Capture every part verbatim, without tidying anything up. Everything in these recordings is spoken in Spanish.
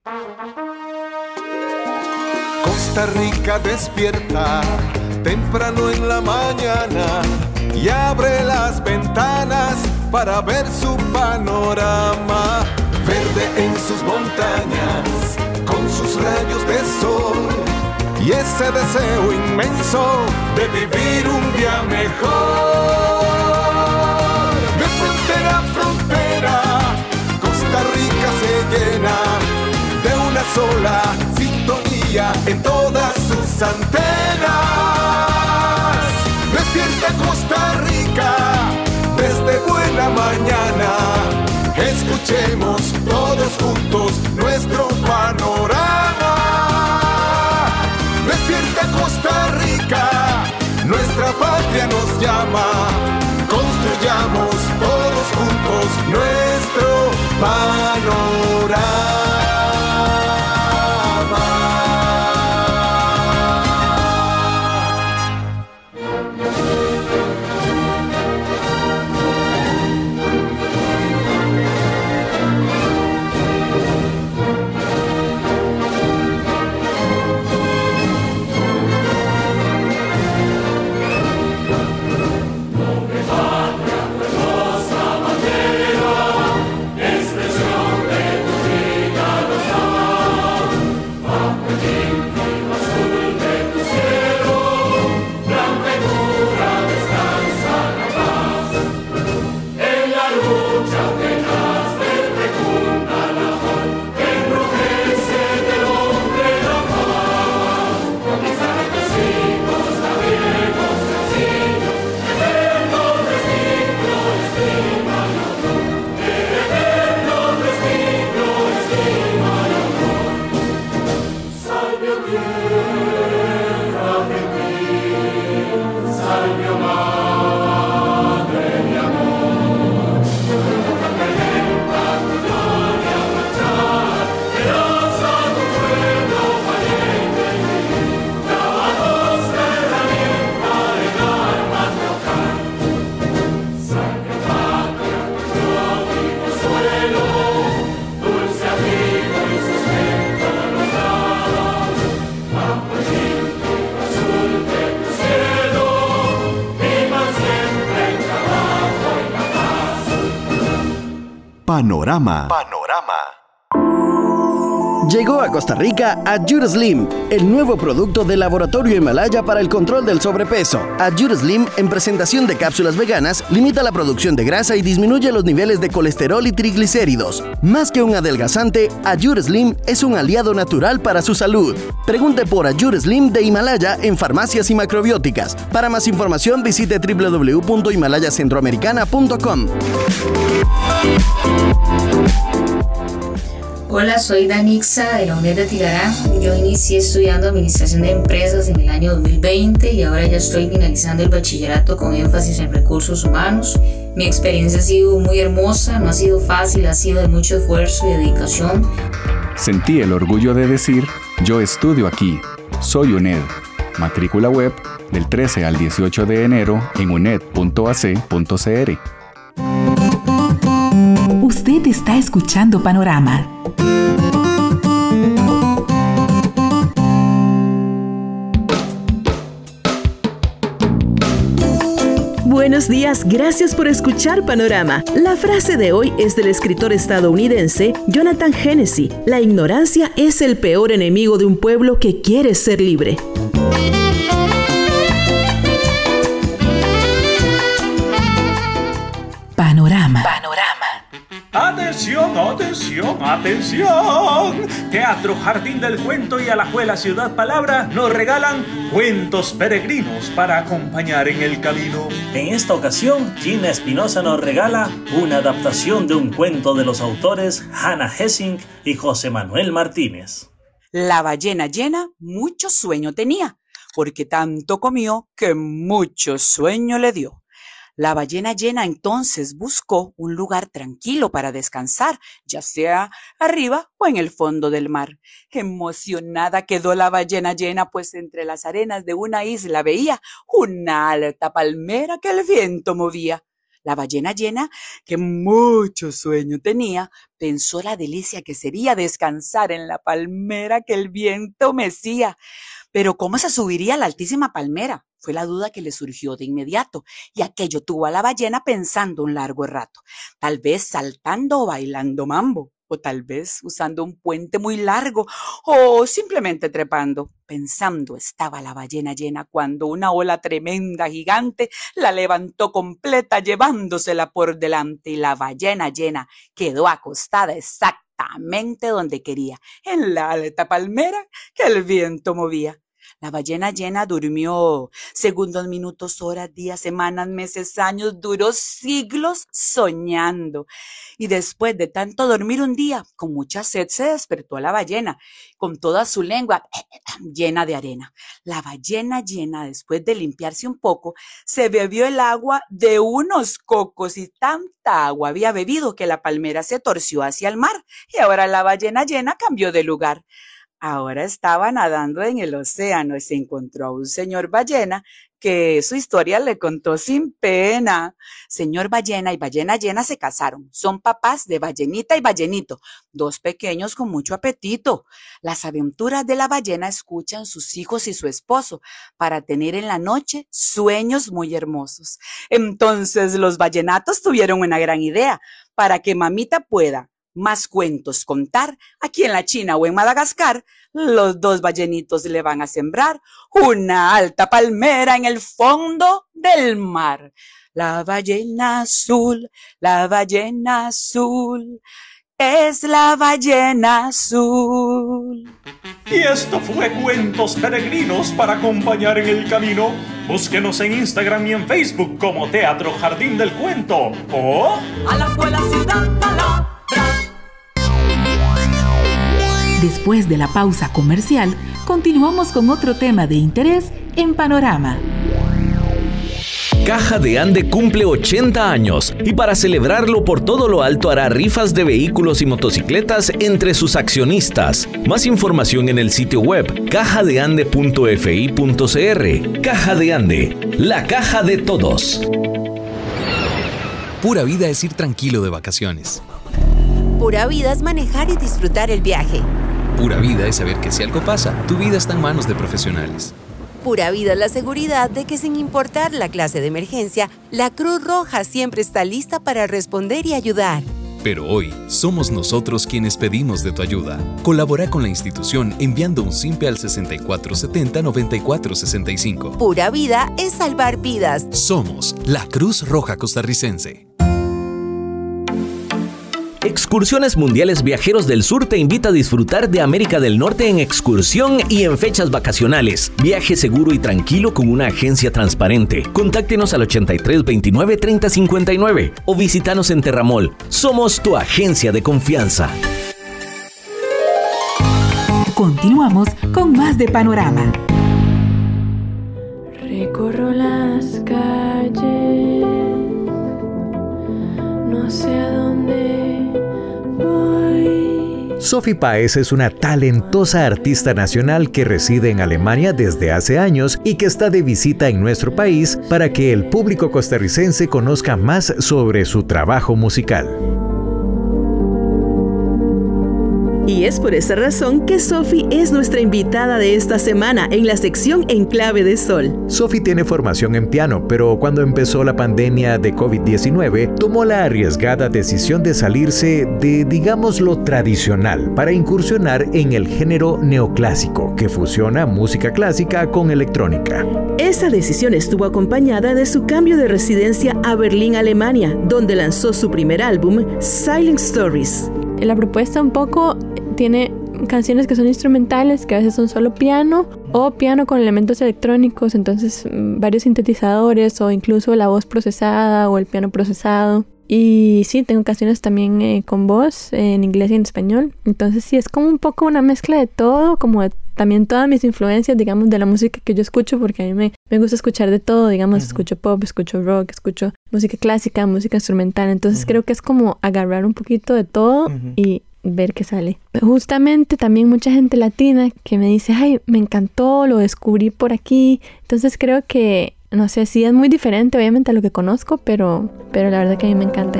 Costa Rica despierta temprano en la mañana y abre las ventanas para ver su panorama. Verde en sus montañas, con sus rayos de sol y ese deseo inmenso de vivir un día mejor. De frontera a frontera, Costa Rica se llena de una sola sintonía en todas sus antenas. Despierta Costa Rica desde buena mañana. Escuchemos todos juntos nuestro panorama. Despierta Costa Rica, nuestra patria nos llama. Construyamos todos juntos nuestro panorama. Panorama. Panorama. Llegó a Costa Rica Adjure Slim, el nuevo producto del Laboratorio Himalaya para el control del sobrepeso. Adjure Slim, en presentación de cápsulas veganas, limita la producción de grasa y disminuye los niveles de colesterol y triglicéridos. Más que un adelgazante, Adjure Slim es un aliado natural para su salud. Pregunte por Adjure Slim de Himalaya en farmacias y macrobióticas. Para más información, visite doble u doble u doble u punto himalaya centroamericana punto com. Hola, soy Danixa de la U N E D de Tilará. Yo inicié estudiando Administración de Empresas en el año dos mil veinte y ahora ya estoy finalizando el bachillerato con énfasis en recursos humanos. Mi experiencia ha sido muy hermosa, no ha sido fácil, ha sido de mucho esfuerzo y dedicación. Sentí el orgullo de decir, yo estudio aquí, soy U N E D. Matrícula web del trece al dieciocho de enero en uned punto a c punto c r. Usted está escuchando Panorama. Buenos días, gracias por escuchar Panorama. La frase de hoy es del escritor estadounidense Jonathan Hennessy. La ignorancia es el peor enemigo de un pueblo que quiere ser libre. Panorama. Panorama. Atención, atención, atención. Teatro Jardín del Cuento y Alajuela Ciudad Palabra nos regalan cuentos peregrinos para acompañar en el camino. En esta ocasión, Gina Espinosa nos regala una adaptación de un cuento de los autores Hannah Hessing y José Manuel Martínez. La ballena llena mucho sueño tenía, porque tanto comió que mucho sueño le dio. La ballena llena entonces buscó un lugar tranquilo para descansar, ya sea arriba o en el fondo del mar. Emocionada quedó la ballena llena, pues entre las arenas de una isla veía una alta palmera que el viento movía. La ballena llena, que mucho sueño tenía, pensó la delicia que sería descansar en la palmera que el viento mecía. Pero ¿cómo se subiría a la altísima palmera? Fue la duda que le surgió de inmediato, y aquello tuvo a la ballena pensando un largo rato. Tal vez saltando o bailando mambo, o tal vez usando un puente muy largo, o simplemente trepando. Pensando estaba la ballena llena cuando una ola tremenda, gigante, la levantó completa, llevándosela por delante, y la ballena llena quedó acostada exactamente donde quería, en la alta palmera que el viento movía. La ballena llena durmió segundos, minutos, horas, días, semanas, meses, años, duró siglos soñando. Y después de tanto dormir un día, con mucha sed se despertó la ballena, con toda su lengua llena de arena. La ballena llena, después de limpiarse un poco, se bebió el agua de unos cocos, y tanta agua había bebido que la palmera se torció hacia el mar, y ahora la ballena llena cambió de lugar. Ahora estaba nadando en el océano y se encontró a un señor ballena que su historia le contó sin pena. Señor ballena y ballena llena se casaron. Son papás de ballenita y ballenito, dos pequeños con mucho apetito. Las aventuras de la ballena escuchan sus hijos y su esposo para tener en la noche sueños muy hermosos. Entonces los ballenatos tuvieron una gran idea para que mamita pueda más cuentos contar. Aquí en la China o en Madagascar, los dos ballenitos le van a sembrar una alta palmera en el fondo del mar. La ballena azul, la ballena azul, es la ballena azul. Y esto fue Cuentos Peregrinos para acompañar en el camino. Búsquenos en Instagram y en Facebook como Teatro Jardín del Cuento o A la escuela ciudad palabra. Después de la pausa comercial, continuamos con otro tema de interés en Panorama. Caja de Ande cumple ochenta años y para celebrarlo por todo lo alto hará rifas de vehículos y motocicletas entre sus accionistas. Más información en el sitio web caja de ande punto f i punto c r. Caja de Ande, la caja de todos. Pura vida es ir tranquilo de vacaciones. Pura vida es manejar y disfrutar el viaje. Pura vida es saber que si algo pasa, tu vida está en manos de profesionales. Pura vida es la seguridad de que sin importar la clase de emergencia, la Cruz Roja siempre está lista para responder y ayudar. Pero hoy, somos nosotros quienes pedimos de tu ayuda. Colabora con la institución enviando un simpe al sesenta y cuatro setenta noventa y cuatro sesenta y cinco. Pura vida es salvar vidas. Somos la Cruz Roja Costarricense. Excursiones Mundiales Viajeros del Sur te invita a disfrutar de América del Norte en excursión y en fechas vacacionales. Viaje seguro y tranquilo con una agencia transparente. Contáctenos al ochenta y tres veintinueve treinta cincuenta y nueve o visítanos en Terramol. Somos tu agencia de confianza. Continuamos con más de Panorama. Recorro las calles, no sé a dónde voy. Sophie Páez es una talentosa artista nacional que reside en Alemania desde hace años y que está de visita en nuestro país para que el público costarricense conozca más sobre su trabajo musical. Y es por esa razón que Sophie es nuestra invitada de esta semana en la sección En Clave de Sol. Sophie tiene formación en piano, pero cuando empezó la pandemia de covid diecinueve, tomó la arriesgada decisión de salirse de, digamos, lo tradicional para incursionar en el género neoclásico, que fusiona música clásica con electrónica. Esa decisión estuvo acompañada de su cambio de residencia a Berlín, Alemania, donde lanzó su primer álbum, Silent Stories. La propuesta un poco tiene canciones que son instrumentales, que a veces son solo piano o piano con elementos electrónicos, entonces varios sintetizadores o incluso la voz procesada o el piano procesado. Y sí, tengo canciones también eh, con voz eh, en inglés y en español. Entonces sí, es como un poco una mezcla de todo, como de también todas mis influencias, digamos, de la música que yo escucho, porque a mí me, me gusta escuchar de todo, digamos, uh-huh. Escucho pop, escucho rock, escucho música clásica, música instrumental. Entonces uh-huh. creo que es como agarrar un poquito de todo uh-huh. y ver qué sale. Justamente también mucha gente latina que me dice, ay, me encantó, lo descubrí por aquí. Entonces creo que no sé, sí es muy diferente obviamente a lo que conozco, pero, pero la verdad que a mí me encanta.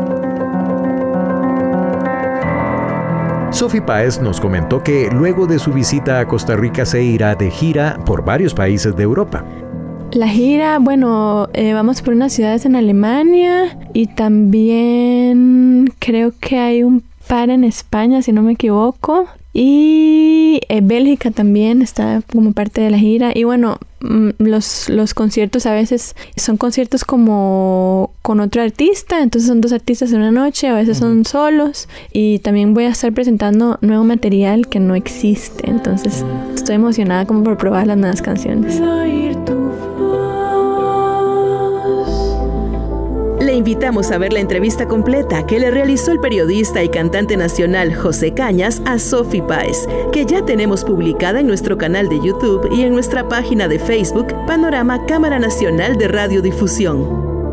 Sophie Páez nos comentó que luego de su visita a Costa Rica se irá de gira por varios países de Europa. La gira, bueno, eh, vamos por unas ciudades en Alemania y también creo que hay un par en España, si no me equivoco. Y eh, Bélgica también está como parte de la gira. Y bueno, los, los conciertos a veces son conciertos como con otro artista. Entonces son dos artistas en una noche, a veces son solos. Y también voy a estar presentando nuevo material que no existe. Entonces estoy emocionada como por probar las nuevas canciones. Le invitamos a ver la entrevista completa que le realizó el periodista y cantante nacional José Cañas a Sophie Páez, que ya tenemos publicada en nuestro canal de YouTube y en nuestra página de Facebook Panorama Cámara Nacional de Radiodifusión.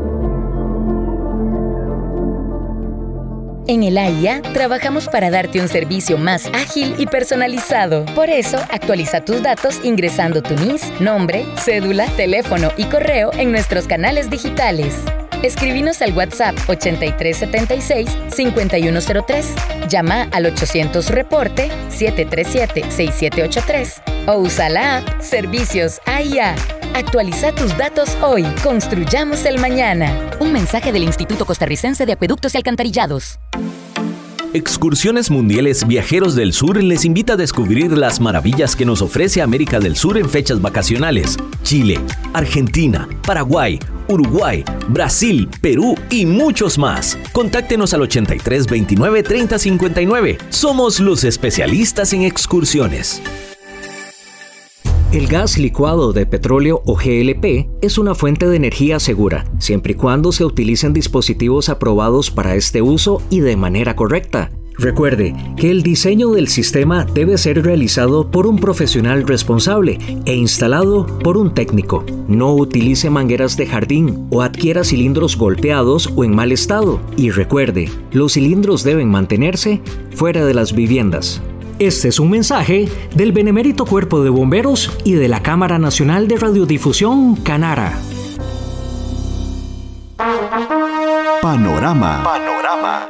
En el A I A trabajamos para darte un servicio más ágil y personalizado. Por eso, actualiza tus datos ingresando tu N I S, nombre, cédula, teléfono y correo en nuestros canales digitales. Escribinos al WhatsApp ochenta y tres setenta y seis cincuenta y uno cero tres, llama al ochocientos reporte siete tres siete seis siete ocho tres o usa la app Servicios A I A. Actualiza tus datos hoy, construyamos el mañana. Un mensaje del Instituto Costarricense de Acueductos y Alcantarillados. Excursiones Mundiales Viajeros del Sur les invita a descubrir las maravillas que nos ofrece América del Sur en fechas vacacionales. Chile, Argentina, Paraguay, Uruguay, Brasil, Perú y muchos más. Contáctenos al ochenta y tres veintinueve treinta cincuenta y nueve. Somos los especialistas en excursiones. El gas licuado de petróleo o G L P es una fuente de energía segura, siempre y cuando se utilicen dispositivos aprobados para este uso y de manera correcta. Recuerde que el diseño del sistema debe ser realizado por un profesional responsable e instalado por un técnico. No utilice mangueras de jardín o adquiera cilindros golpeados o en mal estado. Y recuerde, los cilindros deben mantenerse fuera de las viviendas. Este es un mensaje del Benemérito Cuerpo de Bomberos y de la Cámara Nacional de Radiodifusión, Canara. Panorama. Panorama.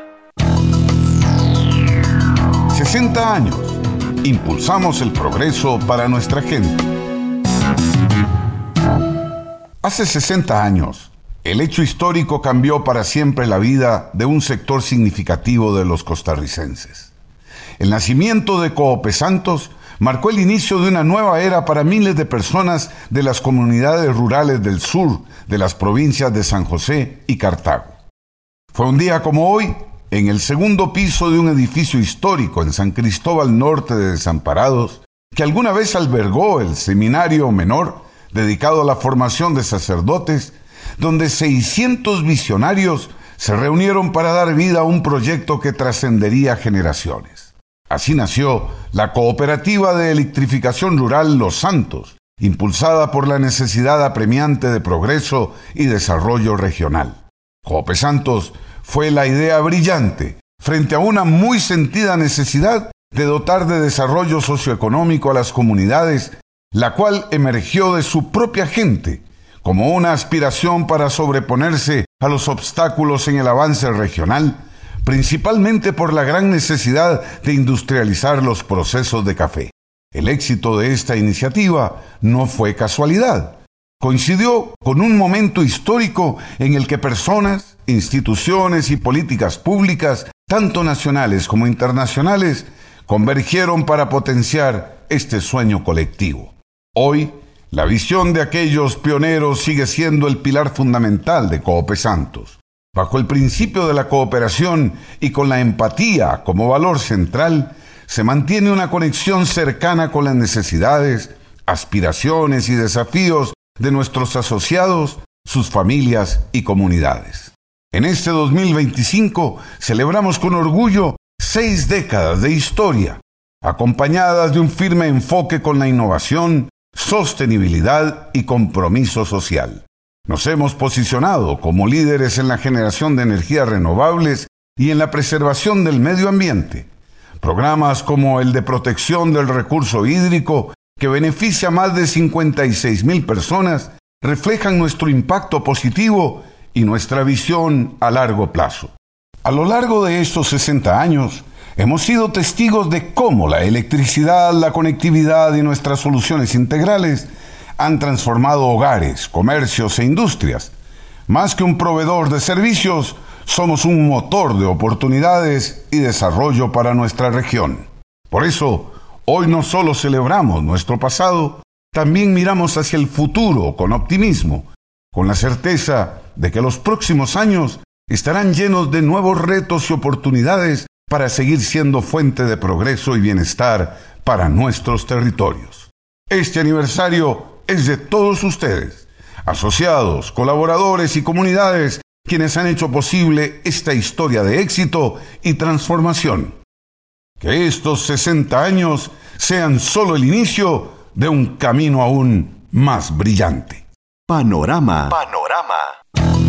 sesenta años. Impulsamos el progreso para nuestra gente. Hace sesenta años, el hecho histórico cambió para siempre la vida de un sector significativo de los costarricenses. El nacimiento de Coopesantos marcó el inicio de una nueva era para miles de personas de las comunidades rurales del sur de las provincias de San José y Cartago. Fue un día como hoy, en el segundo piso de un edificio histórico en San Cristóbal Norte de Desamparados, que alguna vez albergó el seminario menor dedicado a la formación de sacerdotes, donde seiscientos visionarios se reunieron para dar vida a un proyecto que trascendería generaciones. Así nació la Cooperativa de Electrificación Rural Los Santos, impulsada por la necesidad apremiante de progreso y desarrollo regional. Coopesantos fue la idea brillante frente a una muy sentida necesidad de dotar de desarrollo socioeconómico a las comunidades, la cual emergió de su propia gente como una aspiración para sobreponerse a los obstáculos en el avance regional, principalmente por la gran necesidad de industrializar los procesos de café. El éxito de esta iniciativa no fue casualidad. Coincidió con un momento histórico en el que personas, instituciones y políticas públicas, tanto nacionales como internacionales, convergieron para potenciar este sueño colectivo. Hoy, la visión de aquellos pioneros sigue siendo el pilar fundamental de Coopesantos. Bajo el principio de la cooperación y con la empatía como valor central, se mantiene una conexión cercana con las necesidades, aspiraciones y desafíos de nuestros asociados, sus familias y comunidades. En este dos mil veinticinco celebramos con orgullo seis décadas de historia, acompañadas de un firme enfoque con la innovación, sostenibilidad y compromiso social. Nos hemos posicionado como líderes en la generación de energías renovables y en la preservación del medio ambiente. Programas como el de protección del recurso hídrico, que beneficia a más de cincuenta y seis mil personas, reflejan nuestro impacto positivo y nuestra visión a largo plazo. A lo largo de estos sesenta años, hemos sido testigos de cómo la electricidad, la conectividad y nuestras soluciones integrales han transformado hogares, comercios e industrias. Más que un proveedor de servicios, somos un motor de oportunidades y desarrollo para nuestra región. Por eso, hoy no solo celebramos nuestro pasado, también miramos hacia el futuro con optimismo, con la certeza de que los próximos años estarán llenos de nuevos retos y oportunidades para seguir siendo fuente de progreso y bienestar para nuestros territorios. Este aniversario es de todos ustedes, asociados, colaboradores y comunidades, quienes han hecho posible esta historia de éxito y transformación. Que estos sesenta años sean solo el inicio de un camino aún más brillante. Panorama. Panorama.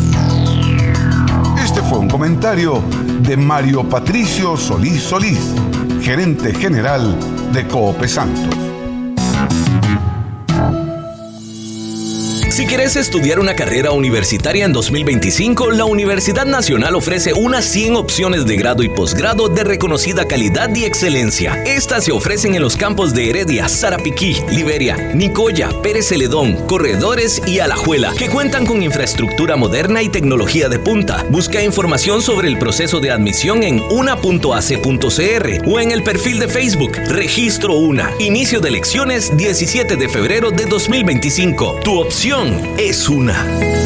Este fue un comentario de Mario Patricio Solís Solís, gerente general de Coope Santos. Si quieres estudiar una carrera universitaria en dos mil veinticinco, la Universidad Nacional ofrece unas cien opciones de grado y posgrado de reconocida calidad y excelencia. Estas se ofrecen en los campos de Heredia, Sarapiquí, Liberia, Nicoya, Pérez Celedón, Corredores y Alajuela, que cuentan con infraestructura moderna y tecnología de punta. Busca información sobre el proceso de admisión en una punto a c punto c r o en el perfil de Facebook Registro UNA. Inicio de elecciones diecisiete de febrero de dos mil veinticinco. Tu opción es una.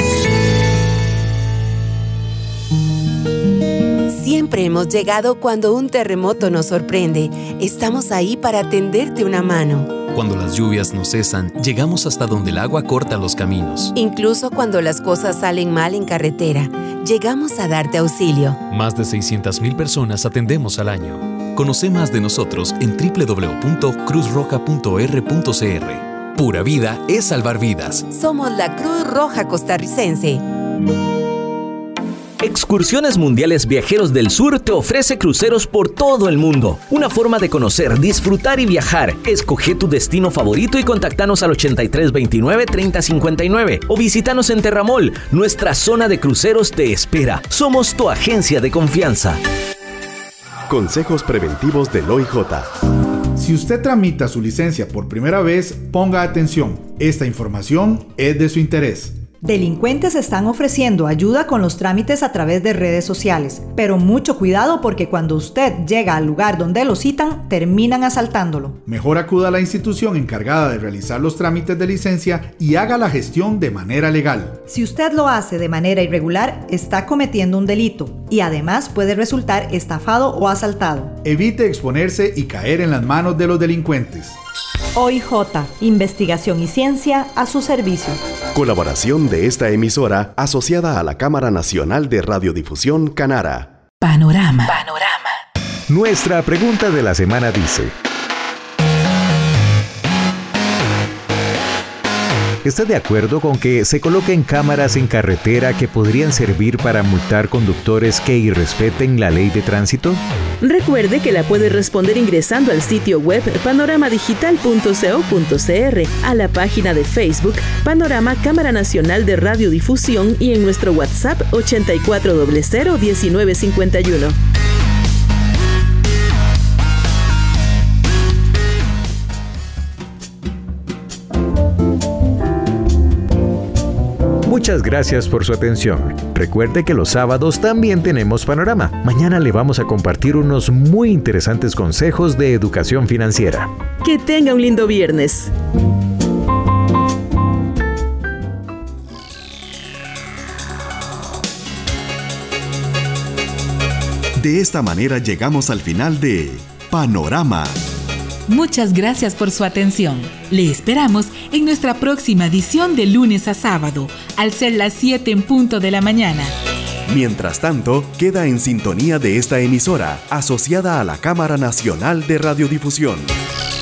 Siempre hemos llegado cuando un terremoto nos sorprende. Estamos ahí para tenderte una mano. Cuando las lluvias no cesan, llegamos hasta donde el agua corta los caminos. Incluso cuando las cosas salen mal en carretera, llegamos a darte auxilio. Más de seiscientas mil personas atendemos al año. Conoce más de nosotros en doble u doble u doble u punto cruz roja punto r punto c r. Pura vida es salvar vidas. Somos la Cruz Roja Costarricense. Excursiones Mundiales Viajeros del Sur te ofrece cruceros por todo el mundo. Una forma de conocer, disfrutar y viajar. Escoge tu destino favorito y contactanos al ochenta y tres veintinueve treinta cincuenta y nueve o visítanos en Terramol. Nuestra zona de cruceros te espera. Somos tu agencia de confianza. Consejos preventivos del O I J. Si usted tramita su licencia por primera vez, ponga atención. Esta información es de su interés. Delincuentes están ofreciendo ayuda con los trámites a través de redes sociales, pero mucho cuidado porque cuando usted llega al lugar donde lo citan, terminan asaltándolo. Mejor acuda a la institución encargada de realizar los trámites de licencia y haga la gestión de manera legal. Si usted lo hace de manera irregular, está cometiendo un delito y además puede resultar estafado o asaltado. Evite exponerse y caer en las manos de los delincuentes. O I J, Investigación y Ciencia a su servicio. Colaboración de esta emisora asociada a la Cámara Nacional de Radiodifusión Canara. Panorama. Panorama. Nuestra pregunta de la semana dice: ¿está de acuerdo con que se coloquen cámaras en carretera que podrían servir para multar conductores que irrespeten la ley de tránsito? Recuerde que la puede responder ingresando al sitio web panorama digital punto co punto c r, a la página de Facebook Panorama Cámara Nacional de Radiodifusión y en nuestro WhatsApp ochenta y cuatro cero cero diecinueve cincuenta y uno. Muchas gracias por su atención. Recuerde que los sábados también tenemos Panorama. Mañana le vamos a compartir unos muy interesantes consejos de educación financiera. Que tenga un lindo viernes. De esta manera llegamos al final de Panorama. Muchas gracias por su atención. Le esperamos en nuestra próxima edición de lunes a sábado, al ser las siete en punto de la mañana. Mientras tanto, queda en sintonía de esta emisora, asociada a la Cámara Nacional de Radiodifusión.